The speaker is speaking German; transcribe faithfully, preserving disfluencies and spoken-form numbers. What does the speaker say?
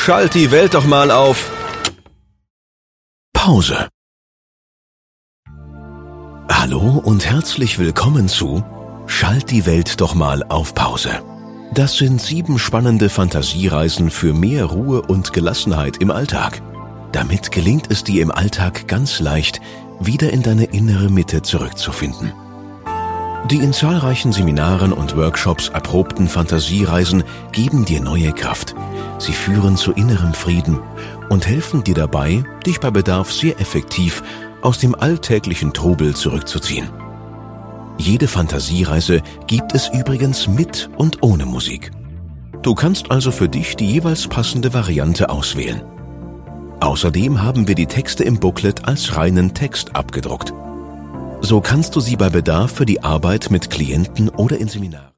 Schalt die Welt doch mal auf Pause. Hallo und herzlich willkommen zu Schalt die Welt doch mal auf Pause. Das sind sieben spannende Fantasiereisen für mehr Ruhe und Gelassenheit im Alltag. Damit gelingt es dir im Alltag ganz leicht, wieder in deine innere Mitte zurückzufinden. Die in zahlreichen Seminaren und Workshops erprobten Fantasiereisen geben dir neue Kraft. Sie führen zu innerem Frieden und helfen dir dabei, dich bei Bedarf sehr effektiv aus dem alltäglichen Trubel zurückzuziehen. Jede Fantasiereise gibt es übrigens mit und ohne Musik. Du kannst also für dich die jeweils passende Variante auswählen. Außerdem haben wir die Texte im Booklet als reinen Text abgedruckt. So kannst du sie bei Bedarf für die Arbeit mit Klienten oder in Seminaren